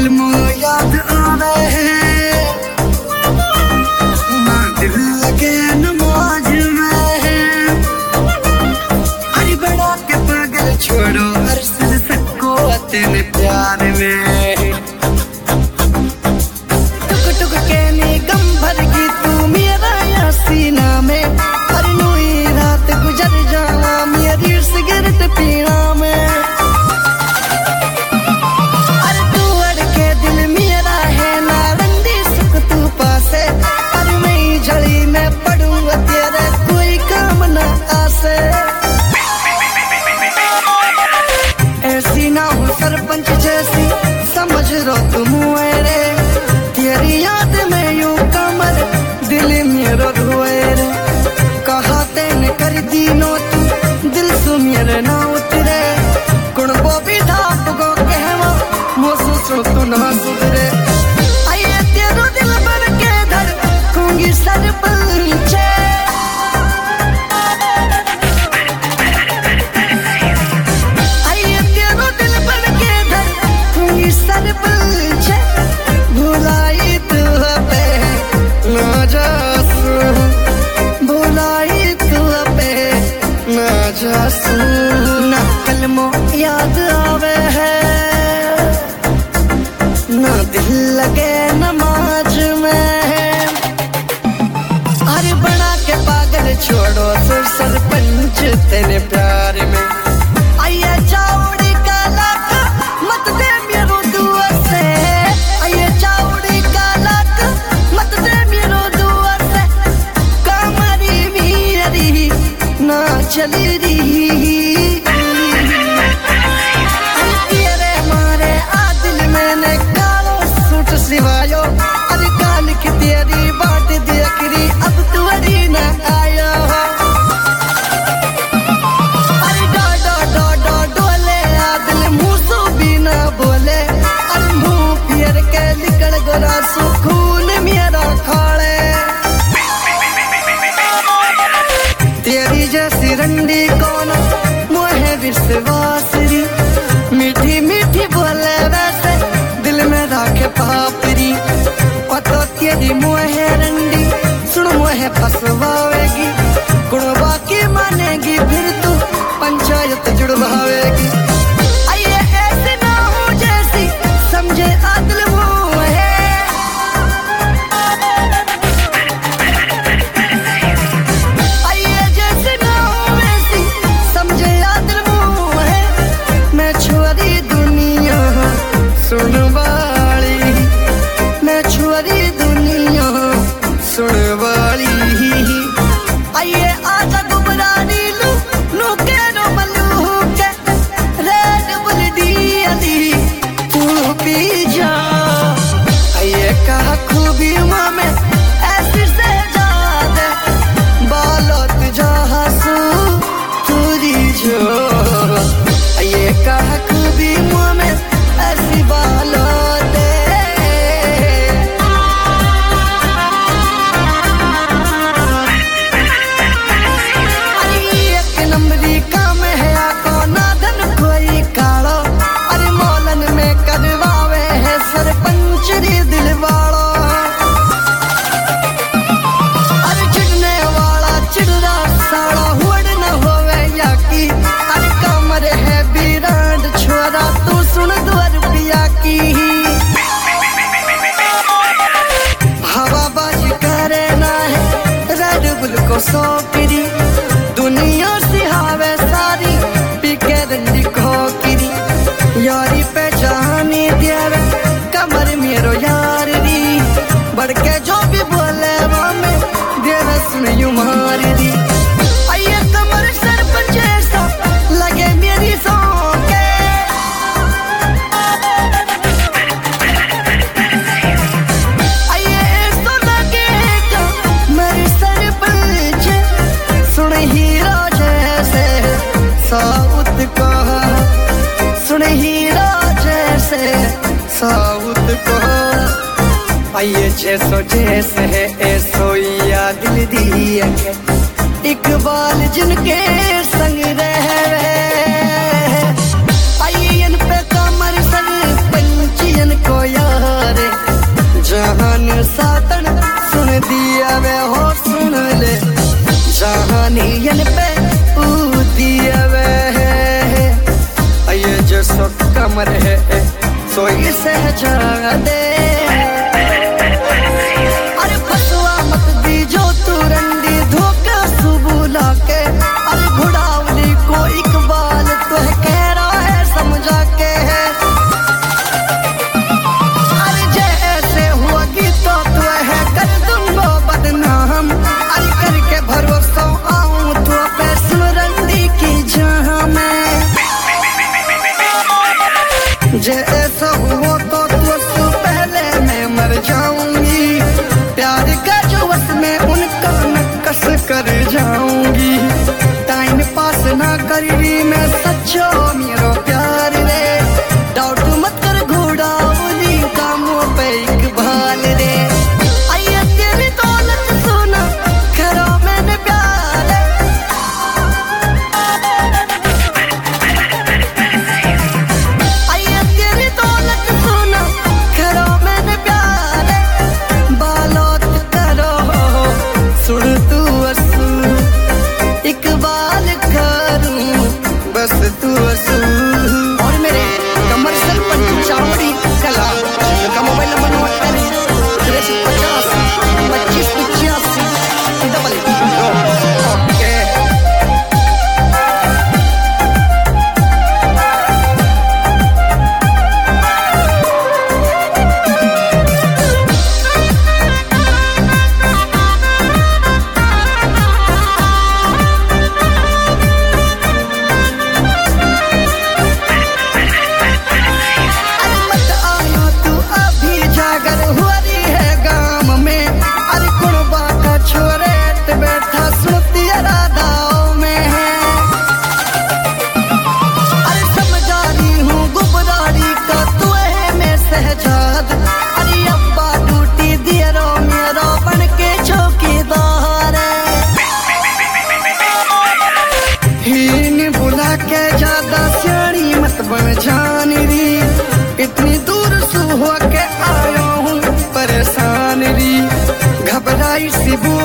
कलमो याद आवे है ना दिल लगे नमाज में। अरे बड़ा के पागल छोड़ो हर सिल सबको तेरे प्यार में। टुक टुक के नी गम भरगी तू मेरा या सीना में। हर नई रात गुजर जावा मेरी सिगरेट पीना में। अरे तू अड़के दिल मेरा है नारंगी सुख तू पासे। अरे मैं जड़ी में पड़ूंगा तेरे कोई काम ना आसे। ऐसी ना हो सरपंच जैसी समझ लो तुम मेरे। तेरी याद में यूं कमर दिल मेरा रोए रे। कहा तेने कर दी नो तू दिल सु मेरे ना उतरे। कुणबो भी धाप गो कहवा मोसो सुन तू ना सुधरे। आइए तेरो दिल भर के धड़कूंगी सरपंच। सरपंच भुलाई तू पे ना जासू। भुलाई तू पे ना जासू। ना कलमो याद आवे है ना दिल लगे नमाज में। अरे बना के पागल छोड़ो तो सरपंच तेरे प्यार में। आइए चावड़ी का लाका मत दे मेरो दुआ से। आइए चावड़ी का लाका मत दे मेरो दुआ से। कमरी मेरी ना चली रही। तेरे मारे आदिल मैंने कालो सूट सिवायो। अरे काल की तेरी बात देख रही अब तू अड़ी ना आया। सुकून मेरा खाले तेरी जैसी रंडी कौन मोहे विश्वासरी। मीठी मीठी बोले वैसे दिल में राखे पापरी। पतो तेरी मोहे रंडी सुन मोहे फसवावेगी। गुणवा की मानेगी फिर तू पंचायत जुड़वावेगी। आइए ऐसे ना हो जैसी समझे आदिल सोकरी दुनिया सिहावे सारी पीके रंडी खोकरी। यारी पे जानी देवे कमर मेरो यार दी। बढ़ के जो भी बोले वो में देवे सुन यूं मार दी। आइए कमर सरपंच ऐसा लगे मेरी सौंके। आइए ऐसा लगे मेरी सरपंच सुन हीरो जैसे साउथ का। सुन हीरो जैसे साउथ का। आइए जैसो जैसे है ऐसो या दिल दिया के। इकबाल जिनके संग रहे आइए इन पे कमर सरपंच इनको सो कमर है सोई सहजा दे। अरे बसवा मत दीजो तू रंडी धोखा सुबुला के। अरे घुड़ावली को इकबाल तो है कह रहा है समझा के। अरे जैसे हुआ कि तो है कर दूंगा बदनाम। अरे करके भरोसा आऊं तो पे सुरंडी की जहां में। जैसा हुआ तो तुझसे पहले मैं मर जाऊंगी। प्यार का जो वस में उनका नक्कस कर जाऊंगी। टाइम पास ना करी मैं सच्चो मेरो प्यार रे। डाउट मत कर घोड़ावली कामों पे इकबाल रे। आइए तेरी दौलत सुना करो मैंने प्यार। आइए तेरी दौलत सुना करो मैंने प्यार। बालोत करो सुन तू असू इकबाल करूं बस तू असू। और मेरे कमर्शियल पंचावड़ी कला का मोबाइल नंबर नोट करें 53 25 85 डबल। ओके इतनी दूर से हो के आया हूँ परेशान री। घबराई सी